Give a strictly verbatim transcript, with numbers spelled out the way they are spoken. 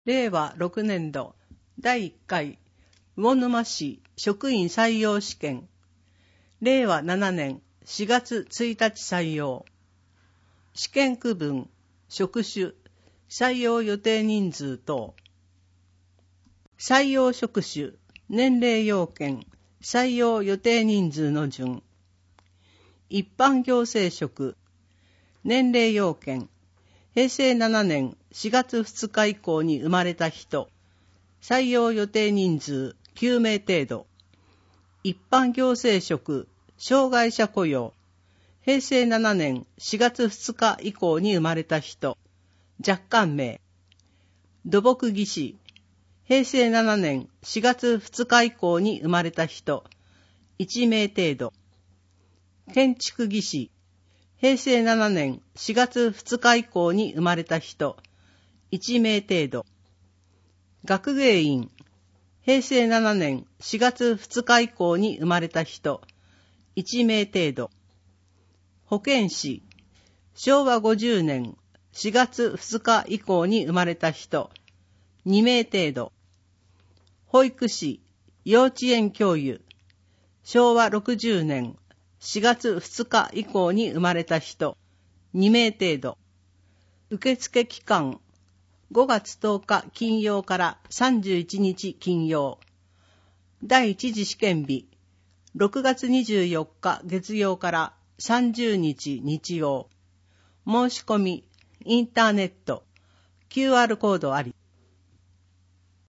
れいわろくねんどだいいっかい魚沼市職員採用試験、れいわななねんしがつついたち採用。試験区分、職種、採用予定人数等。採用職種、年齢要件、採用予定人数の順。一般行政職、年齢要件、へいせいななねんしがつふつか以降に生まれた人、採用予定人数きゅうめい程度。一般行政職、障害者雇用、へいせいななねんしがつふつか以降に生まれた人、若干名。土木技師、へいせいななねんしがつふつか以降に生まれた人、いちめい程度。建築技師、へいせいななねんしがつふつか以降に生まれた人、いちめい程度。学芸員、へいせいななねんしがつふつか以降に生まれた人、いちめい程度。保健師、しょうわごじゅうねんしがつふつか以降に生まれた人、にめい程度。保育士、幼稚園教諭、しょうわろくじゅうねんしがつふつか以降に生まれた人、にめい程度。受付期間、ごがつとおか金曜からさんじゅういちにち金曜。第一次試験日、ろくがつにじゅうよっか月曜からさんじゅうにち日曜。申し込み、インターネット、キューアール コードあり。